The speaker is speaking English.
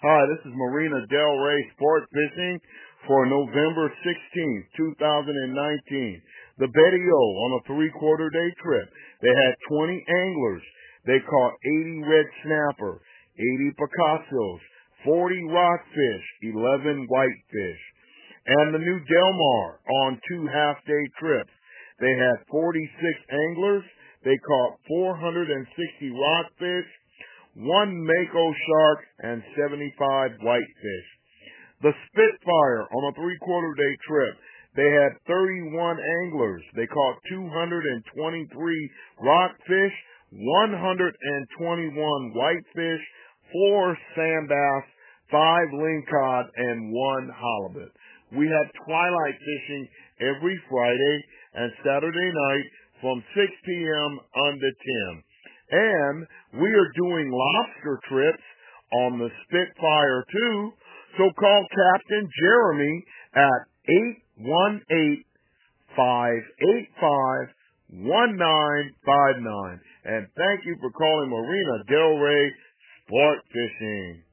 Hi, this is Marina Del Rey Sport Fishing for November 16th, 2019. The Betty O on a three-quarter day trip. They had 20 anglers. They caught 80 red snapper, 80 picassos, 40 rockfish, 11 whitefish. And the new Del Mar on two half-day trips. They had 46 anglers. They caught 460 rockfish, one mako shark, and 75 whitefish. The Spitfire on a three-quarter day trip. They had 31 anglers. They caught 223 rockfish, 121 whitefish, 4 sand bass, 5 lingcod, and 1 halibut. We had twilight fishing every Friday and Saturday night from 6 p.m. unto 10. And we are doing lobster trips on the Spitfire too. So call Captain Jeremy at 818-585-1959. And thank you for calling Marina Del Rey Sport Fishing.